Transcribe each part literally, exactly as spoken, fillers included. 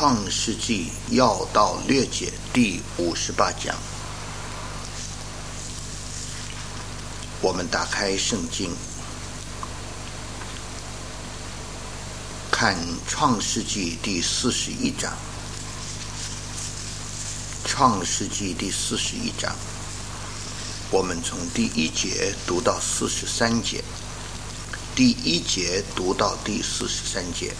创世纪要道略解第五十八讲。我们打开圣经，看创世纪第四十一章。创世纪第四十一章，我们从第一节读到四十三节，第一节读到第四十三节。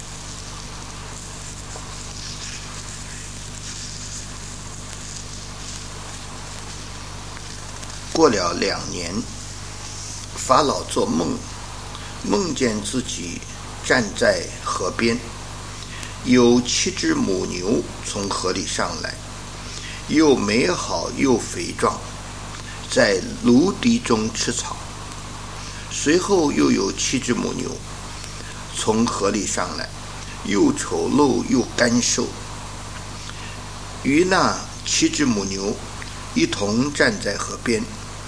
过了两年，法老做梦，梦见自己站在河边，有七只母牛从河里上来，又美好又肥壮，在芦荻中吃草。随后又有七只母牛从河里上来，又丑陋又干瘦，与那七只母牛一同站在河边。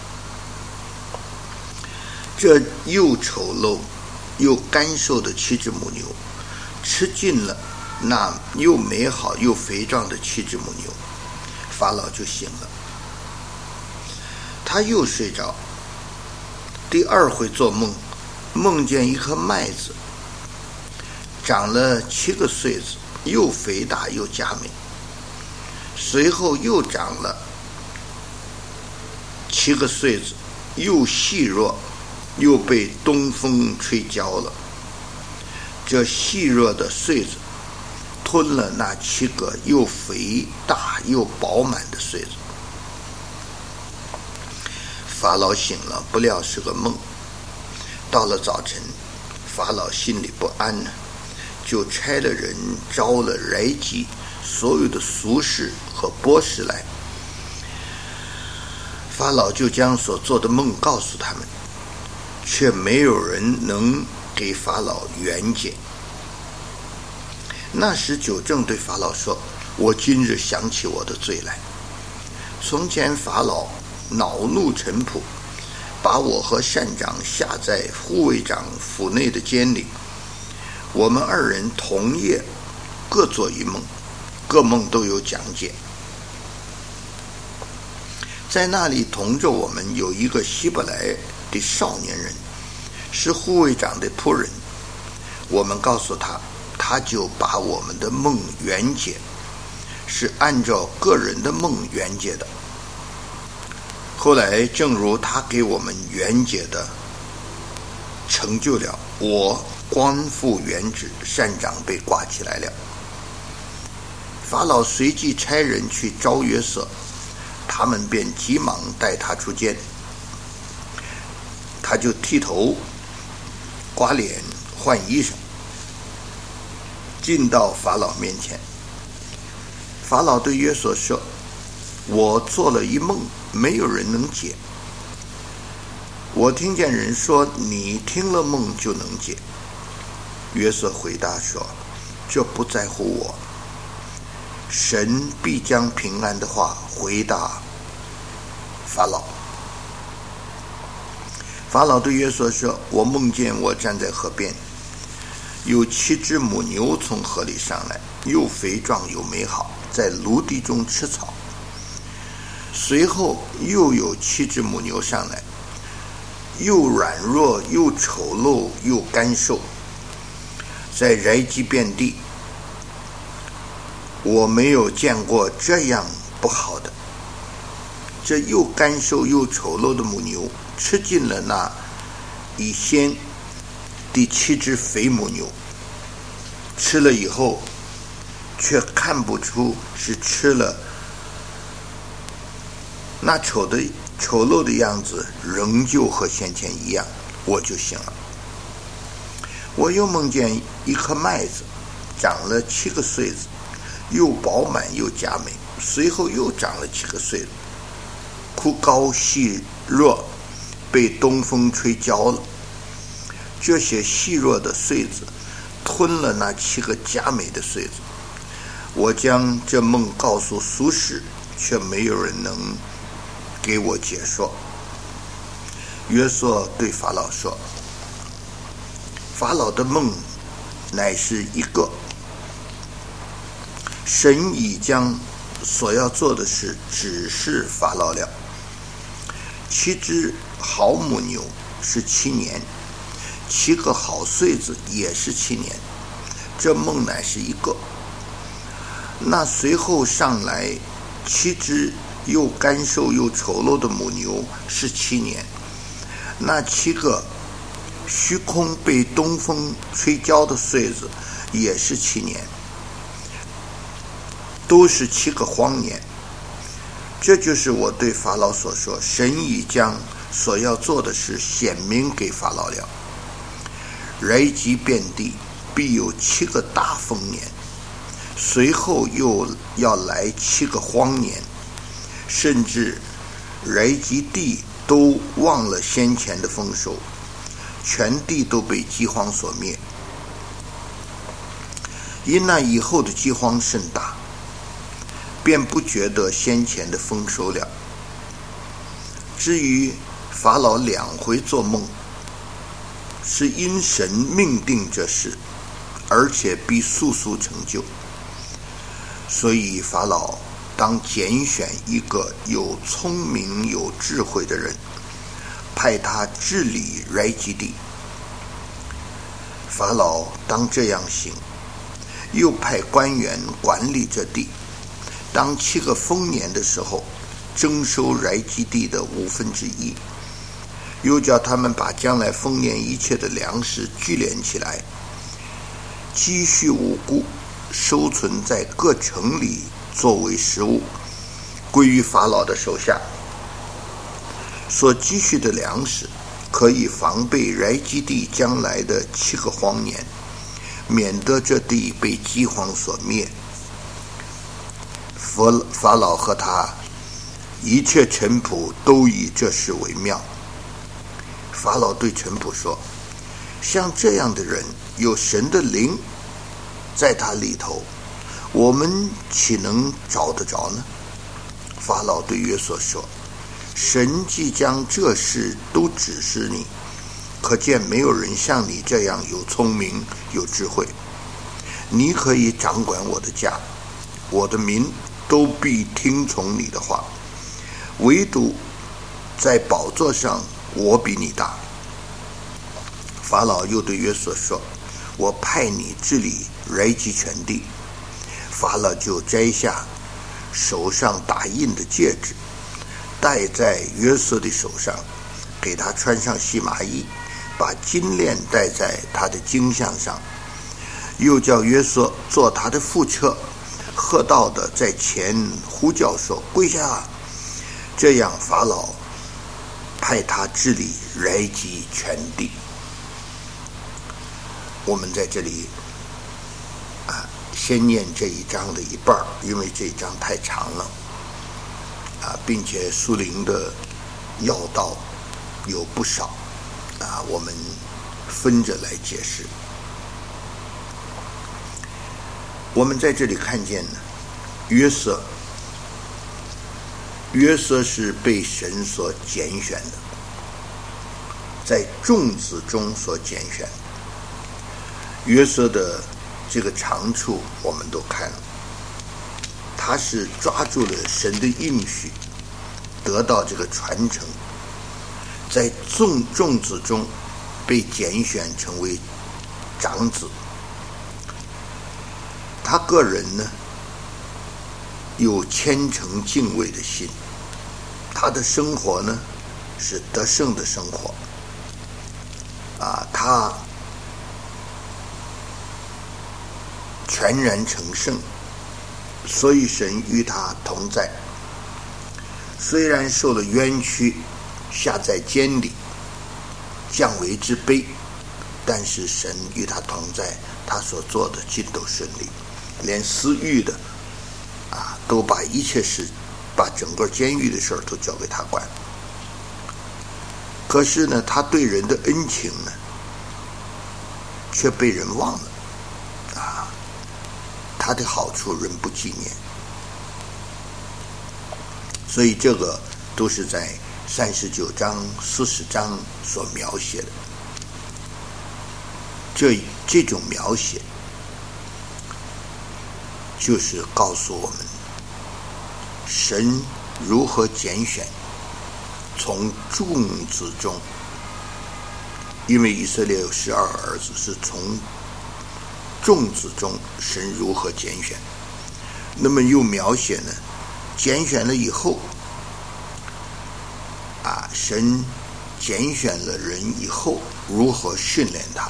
这又丑陋又干瘦的七只母牛吃尽了那又美好又肥壮的七只母牛，法老就醒了。他又睡着，第二回做梦，梦见一颗麦子长了七个穗子，又肥大又佳美。随后又长了七个穗子，又细弱，又被东风吹焦了。这细弱的穗子吞了那七个又肥大又饱满的穗子。法老醒了，不料是个梦。到了早晨，法老心里不安呢，就差了人招了来及所有的俗士和波士来。法老就将所做的梦告诉他们，却没有人能给法老圆解。那时酒政对法老说，我今日想起我的罪来。从前法老恼怒臣仆，把我和膳长下在护卫长府内的监里。我们二人同夜各做一梦，各梦都有讲解。在那里同着我们有一个希伯来的少年人，是护卫长的仆人。我们告诉他，他就把我们的梦圆解，是按照个人的梦圆解的。后来正如他给我们圆解的成就了，我官复原职，膳长被挂起来了。法老随即差人去招约瑟，他们便急忙带他出监。他就剃头刮脸换衣裳，进到法老面前。法老对约瑟说，我做了一梦，没有人能解。我听见人说，你听了梦就能解。约瑟回答说，这不在乎我，神必将平安的话回答法老。法老对约瑟说，我梦见我站在河边，有七只母牛从河里上来，又肥壮又美好，在芦荻中吃草。随后又有七只母牛上来，又软弱又丑陋又干瘦，在来及遍地。我没有见过这样不好的。这又干瘦又丑陋的母牛吃尽了那以先第七只肥母牛，吃了以后却看不出是吃了，那丑的丑陋的样子仍旧和先前一样，我就醒了。我又梦见一颗麦子长了七个穗子，又饱满又佳美，随后又长了七个穗子，枯高细弱，被东风吹焦了。这些细弱的穗子吞了那七个佳美的穗子。我将这梦告诉苏轼，却没有人能给我解说。约瑟对法老说，法老的梦乃是一个， 神已将所要做的事指示法老了。七只好母牛是七年，七个好穗子也是七年，这梦乃是一个。那随后上来七只又干瘦又丑陋的母牛是七年，那七个虚空被东风吹焦的穗子也是七年，都是七个荒年。这就是我对法老所说，神已将所要做的事显明给法老了。来及遍地，必有七个大丰年，随后又要来七个荒年，甚至来及地都忘了先前的丰收，全地都被饥荒所灭。因那以后的饥荒甚大，便不觉得先前的丰收了。至于法老两回做梦，是因神命定这事，而且必速速成就。所以法老当拣选一个有聪明有智慧的人，派他治理来基地。法老当这样行，又派官员管理这地。当七个丰年的时候，征收来基地的五分之一，又叫他们把将来丰年一切的粮食聚敛起来，积蓄五谷，收存在各城里作为食物，归于法老的手下。所积蓄的粮食可以防备来基地将来的七个荒年，免得这地被饥荒所灭。法老和他一切臣仆都以这事为妙。法老对臣仆说，像这样的人有神的灵在他里头，我们岂能找得着呢？法老对约瑟说，神即将这事都指示你，可见没有人像你这样有聪明有智慧。你可以掌管我的家，我的民都必听从你的话，唯独在宝座上我比你大。法老又对约瑟说，我派你治理来基全地。法老就摘下手上打印的戒指，戴在约瑟的手上，给他穿上细麻衣，把金链戴在他的颈项上，又叫约瑟做他的副车，喝道的在前呼叫说，跪下。这样法老派他治理来基全地。我们在这里啊，先念这一章的一半，因为这一章太长了啊，并且书灵的要道有不少啊，我们分着来解释。我们在这里看见呢，约瑟，约瑟是被神所拣选的，在众子中所拣选。约瑟的这个长处我们都看了，他是抓住了神的应许，得到这个传承，在众众子中被拣选成为长子。他个人呢，有虔诚敬畏的心，他的生活呢是得胜的生活啊，他全然成圣，所以神与他同在。虽然受了冤屈，下在监里，降为之卑，但是神与他同在，他所做的尽都顺利，连私狱的啊，都把一切事，把整个监狱的事儿都交给他管。可是呢，他对人的恩情呢，却被人忘了啊，他的好处人不纪念。所以这个都是在三十九章、四十章所描写的。这这种描写， 就是告诉我们神如何拣选从众子中，因为以色列有十二儿子，是从众子中神如何拣选。那么又描写呢，拣选了以后啊，神拣选了人以后如何训练他。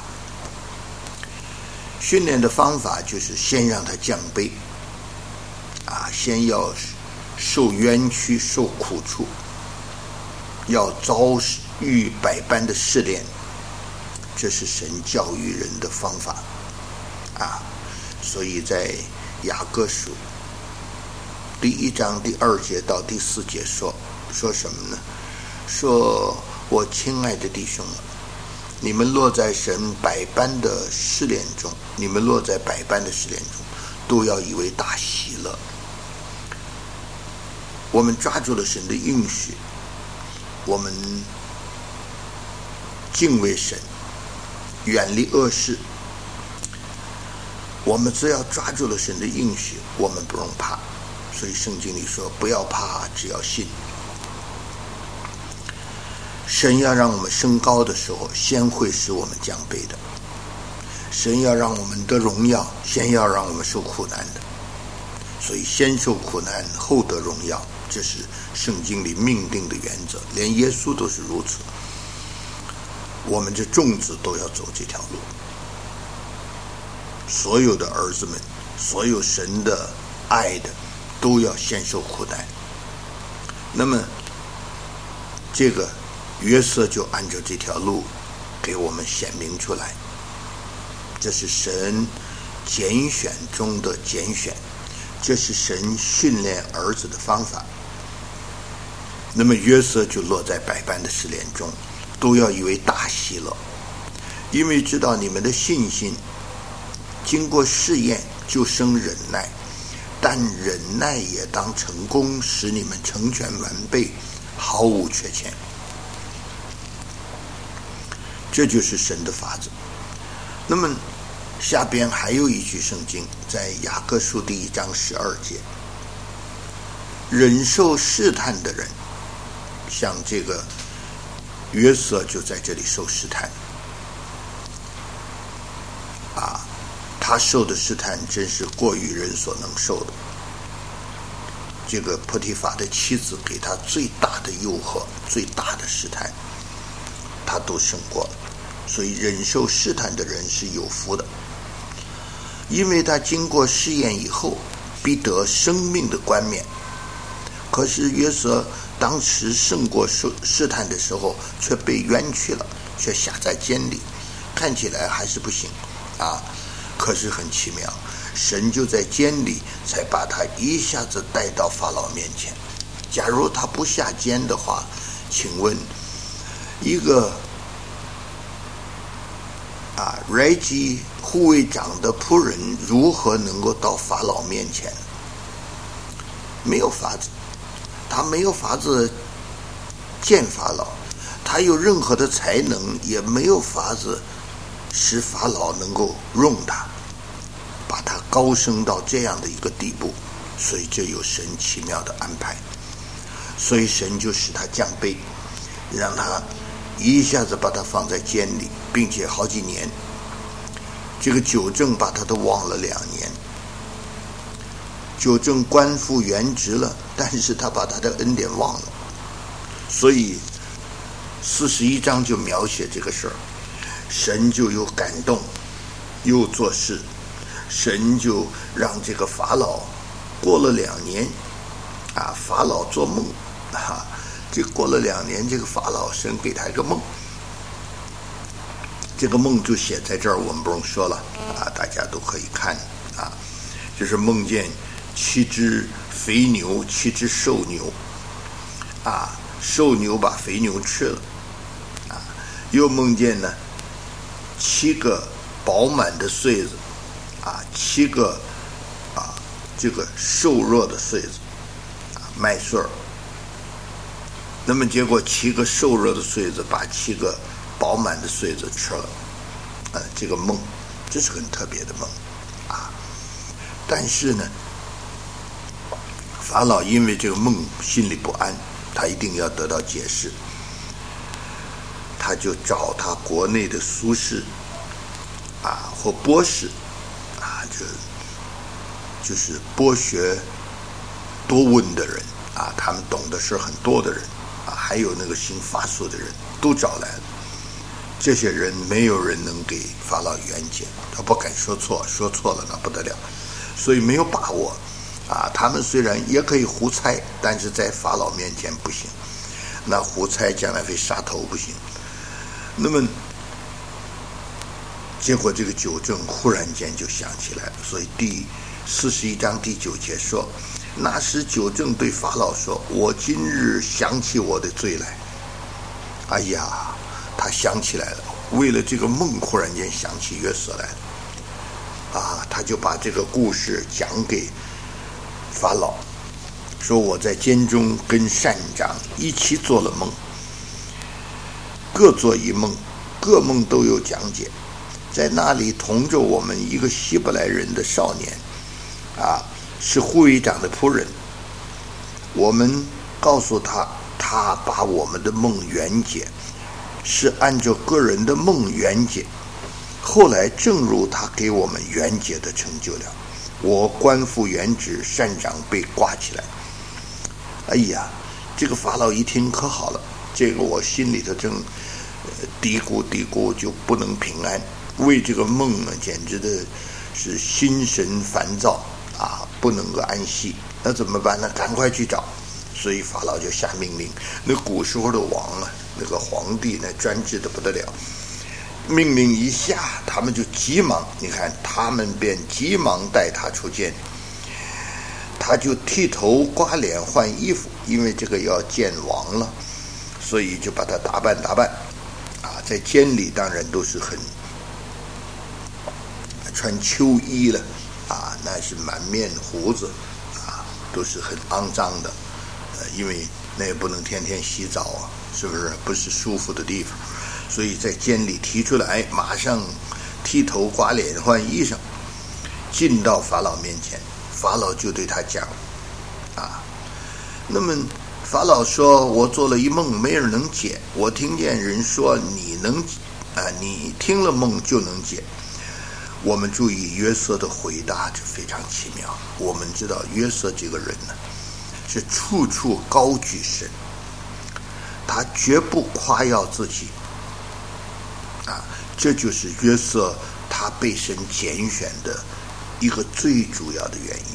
训练的方法就是先让他降卑啊，先要受冤屈受苦楚，要遭遇百般的试炼，这是神教育人的方法啊。所以在雅各书第一章第二节到第四节说说什么呢？说我亲爱的弟兄们，你们落在神百般的试炼中，你们落在百般的试炼中，都要以为大喜乐。我们抓住了神的应许，我们敬畏神，远离恶事。我们只要抓住了神的应许，我们不用怕。所以圣经里说，不要怕，只要信。神要让我们升高的时候，先会使我们降卑的；神要让我们得荣耀，先要让我们受苦难的。所以先受苦难，后得荣耀，这是圣经里命定的原则，连耶稣都是如此。我们这众子都要走这条路，所有的儿子们，所有神的爱的，都要先受苦难。那么这个约瑟就按照这条路给我们显明出来，这是神拣选中的拣选，这是神训练儿子的方法。那么约瑟就落在百般的试炼中，都要以为大喜乐，因为知道你们的信心经过试验就生忍耐，但忍耐也当成功，使你们成全完备，毫无缺欠。这就是神的法则。那么下边还有一句圣经，在雅各书第一章十二节，忍受试探的人，像这个约瑟就在这里受试探啊，他受的试探真是过于人所能受的。这个波提法的妻子给他最大的诱惑，最大的试探，他都胜过了。所以忍受试探的人是有福的，因为他经过试验以后必得生命的冠冕。可是约瑟当时胜过试探的时候，却被冤屈了，却下在监里，看起来还是不行啊。可是很奇妙，神就在监里才把他一下子带到法老面前。假如他不下监的话，请问一个啊来基护卫长的仆人如何能够到法老面前？没有法子，他没有法子见法老，他有任何的才能也没有法子使法老能够容他，把他高升到这样的一个地步。所以这有神奇妙的安排，所以神就使他降卑，让他一下子把他放在监里，并且好几年。这个九正把他都忘了两年，九正官复原职了，但是他把他的恩典忘了。所以四十一章就描写这个事儿，神就有感动又做事，神就让这个法老过了两年啊，法老做梦啊，这过了两年，这个法老神给他一个梦，这个梦就写在这儿，我们不用说了啊，大家都可以看啊，就是梦见七只肥牛，七只瘦牛啊，瘦牛把肥牛吃了啊，又梦见呢七个饱满的穗子啊，七个啊这个瘦弱的穗子啊，麦穗儿。那么结果七个瘦弱的穗子把七个饱满的穗子吃了，呃，这个梦，这是很特别的梦啊。但是呢， 法老因为这个梦心里不安，他一定要得到解释，他就找他国内的苏士啊或博士啊，就就是博学多闻的人啊，他们懂的事很多的人啊，还有那个行法术的人都找来了。这些人没有人能给法老圆解，他不敢说错，说错了那不得了，所以没有把握啊。他们虽然也可以胡猜，但是在法老面前不行，那胡猜将来会杀头不行。那么结果这个酒政忽然间就想起来了，所以第四十一章第九节说，那时酒政对法老说，我今日想起我的罪来。哎呀，他想起来了，为了这个梦忽然间想起约瑟来了啊，他就把这个故事讲给法老，说我在监中跟善长一起做了梦，各做一梦，各梦都有讲解。在那里同着我们一个希伯来人的少年啊，是护卫长的仆人，我们告诉他，他把我们的梦圆解，是按照个人的梦圆解，后来正如他给我们圆解的成就了。我官复原职，善长被挂起来。哎呀，这个法老一听可好了，这个我心里头正嘀咕嘀咕，就不能平安，为这个梦啊，简直的是心神烦躁啊，不能够安息。那怎么办呢？赶快去找。所以法老就下命令，那古时候的王啊，那个皇帝呢，专制的不得了，命令一下，他们就急忙，你看他们便急忙带他出监，他就剃头刮脸换衣服，因为这个要见王了，所以就把他打扮打扮啊，在监里当然都是很穿秋衣了啊，那是满面胡子啊，都是很肮脏的，呃，因为那也不能天天洗澡啊，是不是？不是舒服的地方，所以在监里提出来，马上剃头刮脸换衣裳，进到法老面前。法老就对他讲啊，那么法老说，我做了一梦，没人能解，我听见人说你能啊，你听了梦就能解。我们注意约瑟的回答就非常奇妙。我们知道约瑟这个人呢，是处处高举神，他绝不夸耀自己啊，这就是约瑟他被神拣选的一个最主要的原因。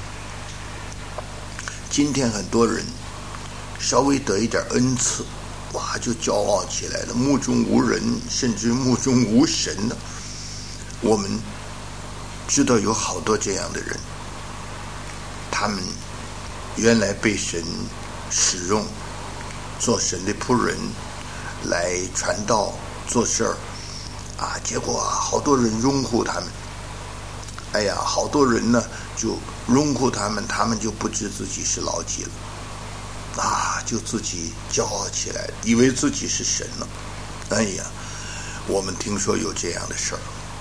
今天很多人稍微得一点恩赐，哇，就骄傲起来了，目中无人，甚至目中无神了。我们知道有好多这样的人，他们原来被神使用做神的仆人来传道做事儿啊，结果啊，好多人拥护他们，哎呀，好多人呢就拥护他们，他们就不知自己是老几了啊，就自己骄傲起来，以为自己是神了。哎呀，我们听说有这样的事儿，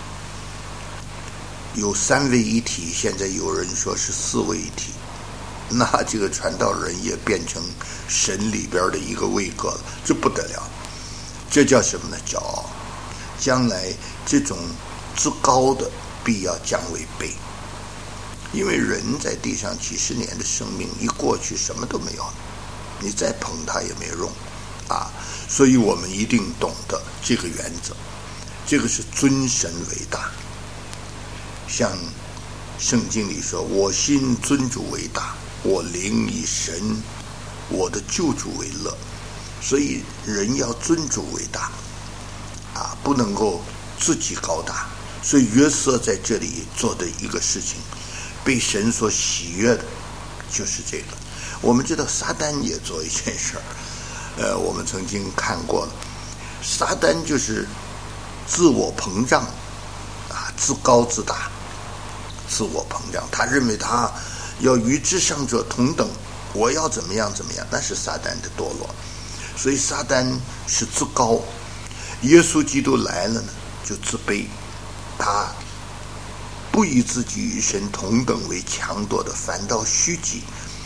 有三位一体，现在有人说是四位一体，那这个传道人也变成神里边的一个位格了，这不得了。这叫什么呢？骄傲。将来这种自高的必要降为卑，因为人在地上几十年的生命一过去，什么都没有了，你再捧他也没用啊。所以我们一定懂得这个原则，这个是尊神为大。像圣经里说，我心尊主为大，我灵以神我的救主为乐。所以人要尊主为大啊，不能够自己高大。所以约瑟在这里做的一个事情，被神所喜悦的就是这个。我们知道撒旦也做一件事儿，呃，我们曾经看过了，撒旦就是自我膨胀啊，自高自大，自我膨胀，他认为他要与至上者同等，我要怎么样怎么样，那是撒旦的堕落。所以撒旦是自高，耶稣基督来了呢，就自卑，他不以自己与神同等为强夺的，反倒虚己，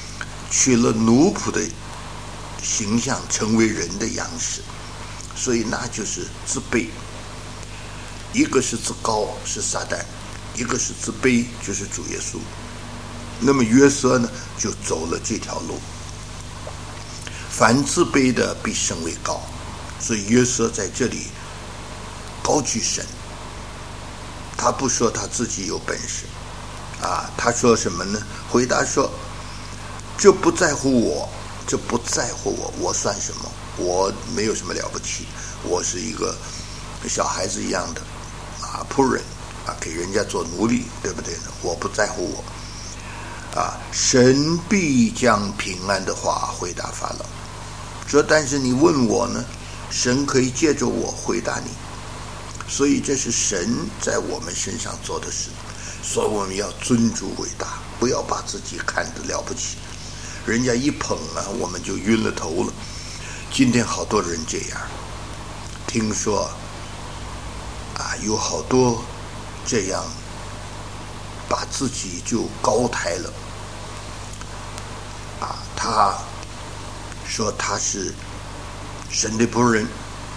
取了奴仆的形象，成为人的样式，所以那就是自卑。一个是自高，是撒旦；一个是自卑，就是主耶稣。那么约瑟呢，就走了这条路。凡自卑的必升为高，所以约瑟在这里高举神。他不说他自己有本事啊，他说什么呢？回答说：这不在乎我，这不在乎我，我算什么？我没有什么了不起，我是一个小孩子一样的啊仆人啊，给人家做奴隶，对不对呢？我不在乎我啊。神必将平安的话回答法老，说但是你问我呢，神可以借着我回答你。所以这是神在我们身上做的事，所以我们要尊主伟大，不要把自己看得了不起，人家一捧啊，我们就晕了头了。今天好多人这样，听说啊，有好多这样把自己就高抬了啊，他说他是神的仆人，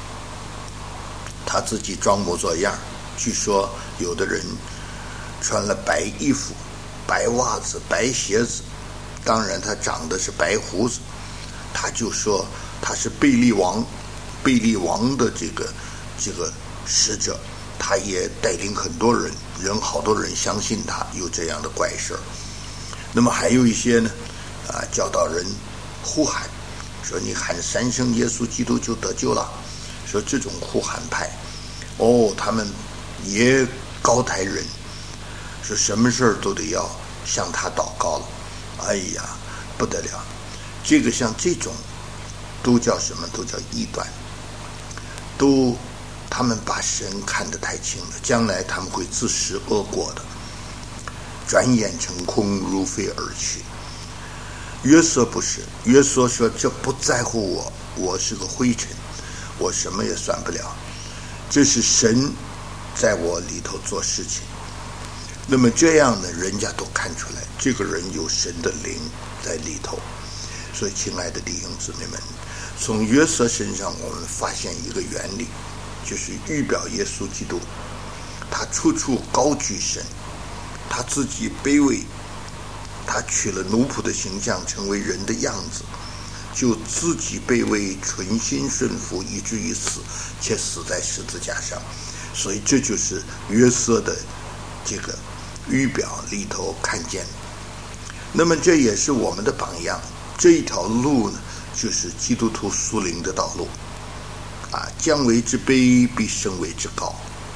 他自己装模作样。据说有的人穿了白衣服、白袜子、白鞋子，当然他长的是白胡子，他就说他是贝利王，贝利王的这个这个使者，他也带领很多人，人好多人相信他有这样的怪事。那么还有一些呢，啊，教导人呼喊，说你喊三声耶稣基督就得救了。说这种呼喊派，哦，他们也高抬人，说什么事儿都得要向他祷告了。哎呀，不得了！这个像这种都叫什么？都叫异端，都他们把神看得太轻了，将来他们会自食恶果的，转眼成空，如飞而去。约瑟不是，约瑟说这不在乎我，我是个灰尘，我什么也算不了，这是神在我里头做事情。那么这样呢，人家都看出来这个人有神的灵在里头。所以亲爱的弟兄姊妹们，从约瑟身上我们发现一个原理，就是预表耶稣基督，他处处高举神，他自己卑微，他取了奴仆的形象，成为人的样子，就自己卑微，存心顺服，以至于死，且死在十字架上。所以这就是约瑟的这个预表里头看见。那么这也是我们的榜样，这一条路呢，就是基督徒属灵的道路啊，将为之卑，必升为之高。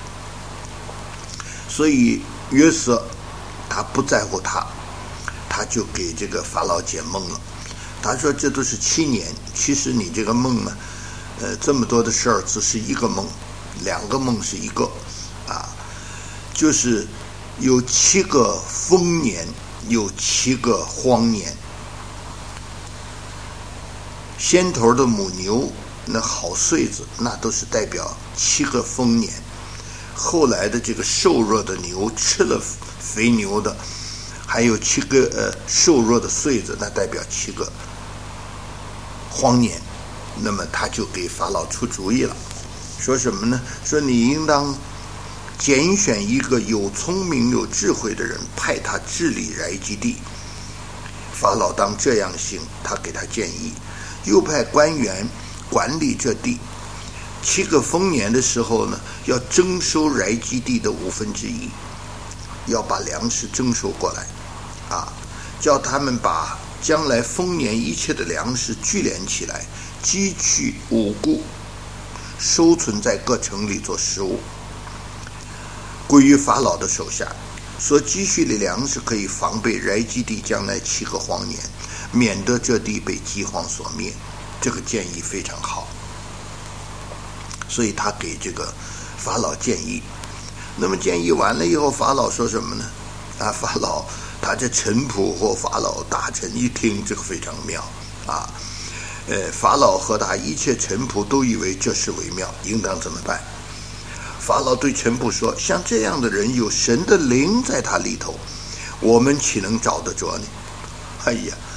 所以约瑟他不在乎他，他就给这个法老解梦了。他说这都是七年，其实你这个梦呢，呃，这么多的事儿只是一个梦，两个梦是一个啊，就是有七个丰年，有七个荒年。先头的母牛那好穗子，那都是代表七个丰年。后来的这个瘦弱的牛吃了肥牛的，还有七个呃瘦弱的穗子，那代表七个荒年。那么他就给法老出主意了，说什么呢？说你应当拣选一个有聪明有智慧的人，派他治理埃及地。法老当这样行，他给他建议，又派官员管理这地。七个丰年的时候呢，要征收埃及地的五分之一，要把粮食征收过来啊，叫他们把将来丰年一切的粮食聚敛起来，积蓄五谷，收存在各城里做食物，归于法老的手下。所积蓄的粮食可以防备埃及地将来七个荒年，免得这地被饥荒所灭。这个建议非常好，所以他给这个法老建议。那么建议完了以后，法老说什么呢？啊，法老他这臣仆或法老大臣一听，这个非常妙啊。呃，法老和他一切臣仆都以为这事为妙，应当怎么办？法老对臣仆说：像这样的人，有神的灵在他里头，我们岂能找得着呢？哎呀，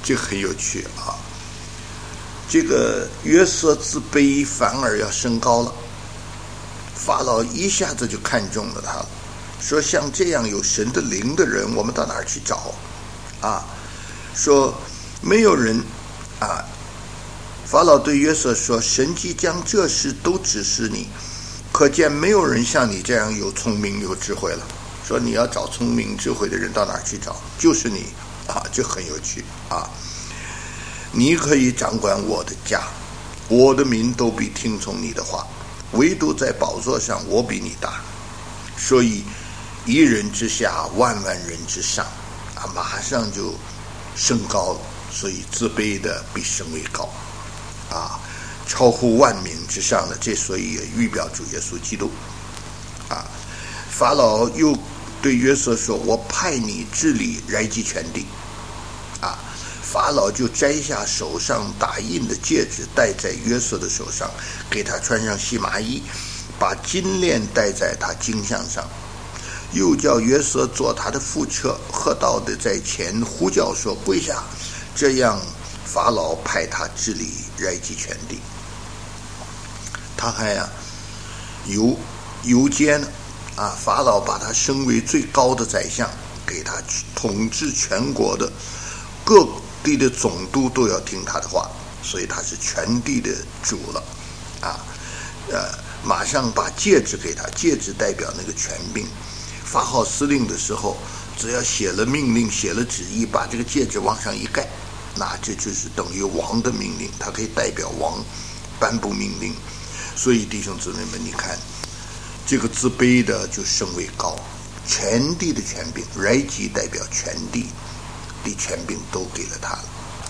这个很有趣啊。这个约瑟自卑反而要升高了，法老一下子就看中了他了，说像这样有神的灵的人，我们到哪儿去找啊？说没有人啊。法老对约瑟说，神即将这事都指示你，可见没有人像你这样有聪明有智慧了。说你要找聪明智慧的人到哪儿去找？就是你啊，这很有趣啊。你可以掌管我的家，我的民都必听从你的话，唯独在宝座上我比你大，所以一人之下万万人之上啊，马上就升高了。所以自卑的必升为高啊，超乎万民之上的，这所以也预表主耶稣基督啊。法老又对约瑟说，我派你治理埃及全地啊。法老就摘下手上打印的戒指戴在约瑟的手上，给他穿上细麻衣，把金链戴在他颈项上，又叫约瑟坐他的副车，喝道的在前呼叫说，跪下。这样法老派他治理埃及全地。他还啊游游街呢啊，法老把他升为最高的宰相，给他统治全国的各地的总督都要听他的话，所以他是全地的主了啊。呃，马上把戒指给他，戒指代表那个权柄。发号司令的时候，只要写了命令，写了旨意，把这个戒指往上一盖，那这就是等于王的命令，它可以代表王颁布命令。所以弟兄姊妹们，你看这个自卑的就升为高，全地的权柄，埃及代表全地的权柄都给了他了。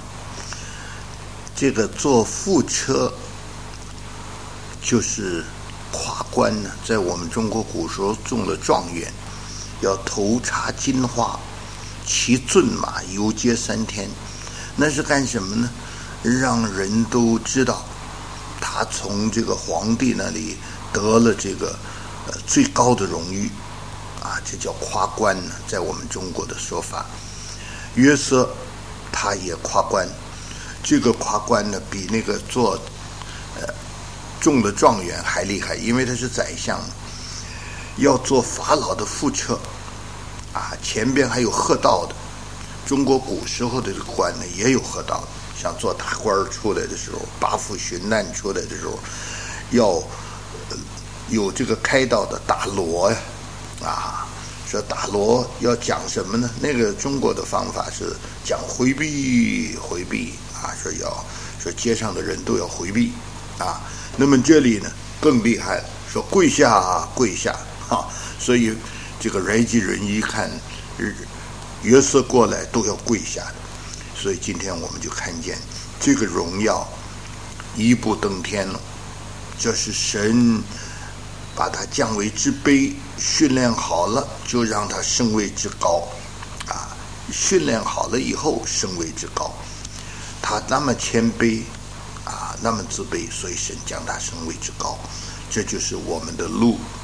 这个坐副车就是夸官呢，在我们中国古时候中了状元，要头插金花，骑骏马游街三天，那是干什么呢？让人都知道他从这个皇帝那里得了这个呃最高的荣誉啊，这叫夸官呢，在我们中国的说法。约瑟他也夸官，这个夸官呢比那个做呃中的状元还厉害，因为他是宰相，要做法老的副车啊，前边还有喝道的。中国古时候的这个官呢也有喝道的，像做大官出来的时候，八府巡难出来的时候，要、呃、有这个开道的打锣呀啊。说打锣要讲什么呢？那个中国的方法是讲回避回避啊，说要说街上的人都要回避啊。那么这里呢更厉害了，说跪下跪下啊。所以这个埃及人一看约瑟过来都要跪下的。所以今天我们就看见这个荣耀一步登天了，这是神把他降为之卑，训练好了就让他升为之高啊！训练好了以后升为之高，他那么谦卑啊，那么自卑，所以神将他升为之高，这就是我们的路